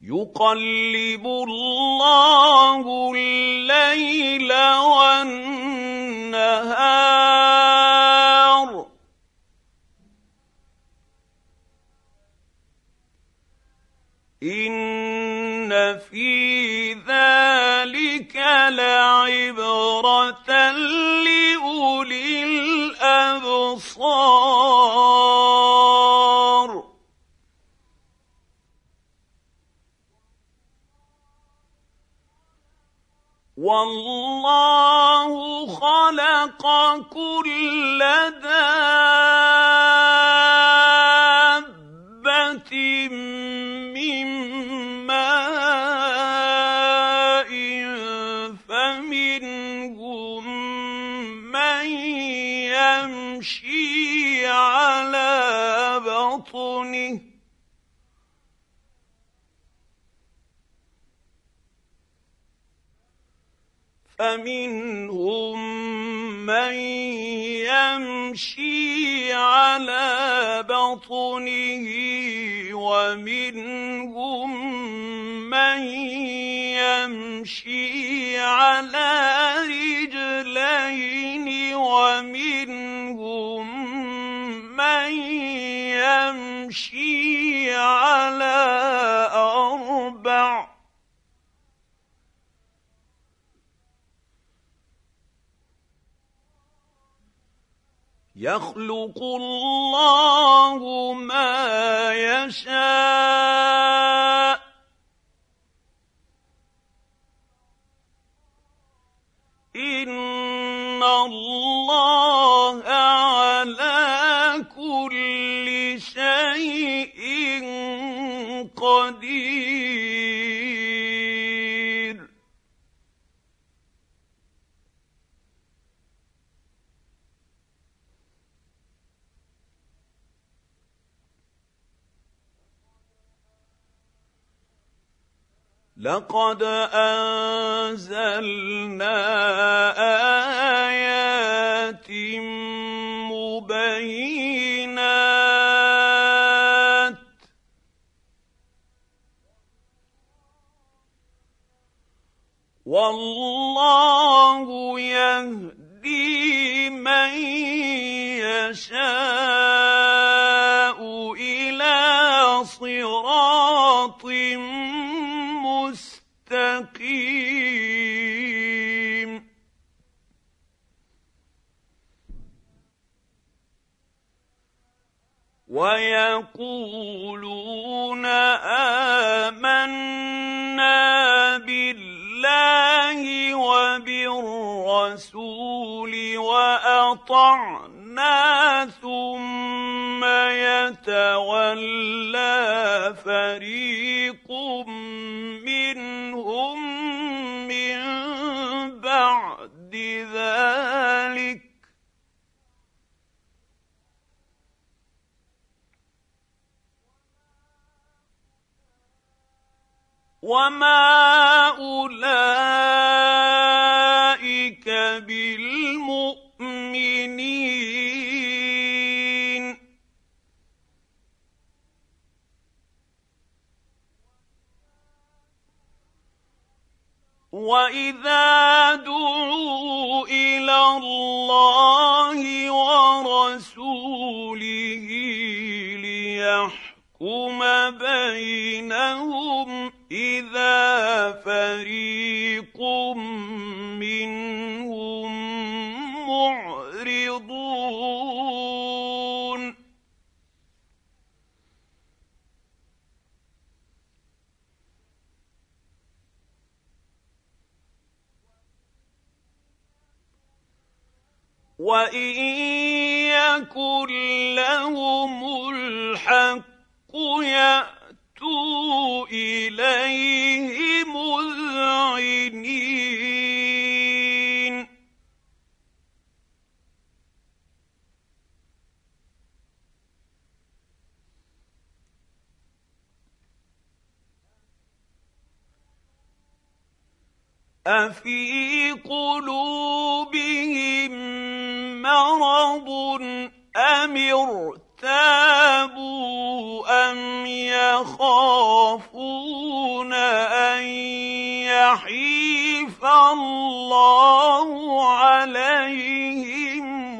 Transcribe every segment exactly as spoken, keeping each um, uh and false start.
يقلب الله الليل والنهار إن في ذلك لعبرة لأولي الأبصار والله خلق كل دابة من ماء فمنهم من يمشي على بطنه فمنهم من يمشي على بطنه ومنهم من يمشي على رجلين ومنهم من يمشي على أربع يخلق الله ما يشاء إن الله على كل شيء قدير لقد أنزلنا آيات مبينات والله يهدي من يشاء إلى صراط مستقيم ويقولون آمنا بالله وبالرسول وأطعنا ثم يتولى فريق منهم من بعد ذلك وما أولئك بالمؤمنين وإذا دعوا إلى الله ورسوله ليحكم بينهم إذا فريق منهم معرضون وإن يكن لهم الحق يأتوا إليه مذعنين أفي قلوبهم مرض أم ارتابوا أم يخافون الله عليهم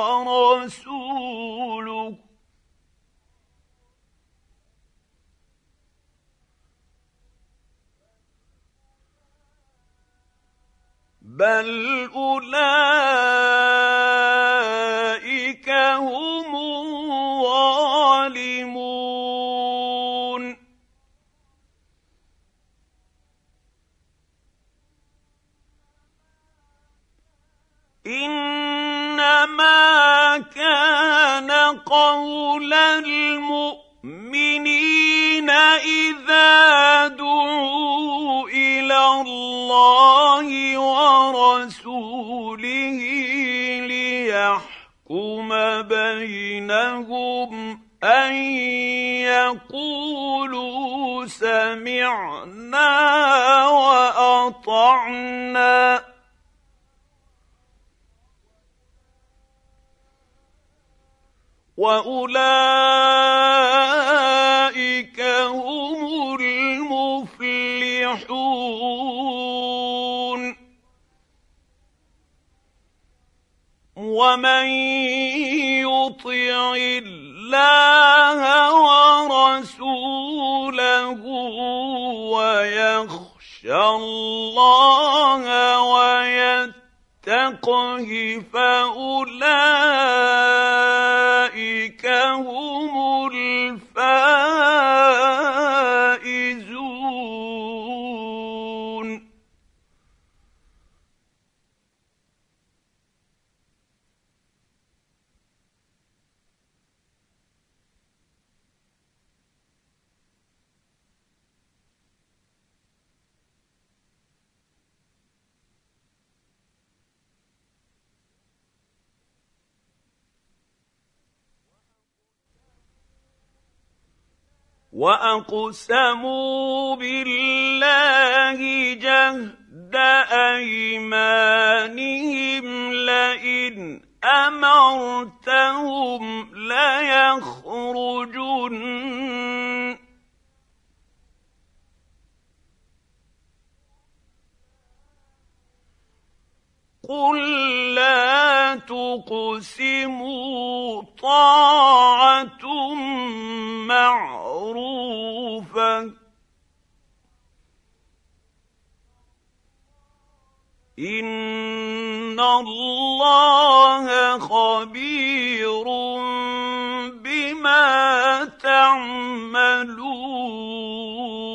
ورسوله بل أولئك هم الظالمون إنما كان قول المؤمنين إذا دعوا إلى الله ورسوله ليحكم بينهم أن يقولوا سمعنا وأطعنا وأولئك هم المفلحون ومن يطع الله ورسوله ويخشى الله ويتقه فأولئك هم الفائزون وأقسموا بالله جهد أيمانهم لئن أمرتهم ليخرجن قل لا تقسموا طاعة معروفة إن الله خبير بما تعملون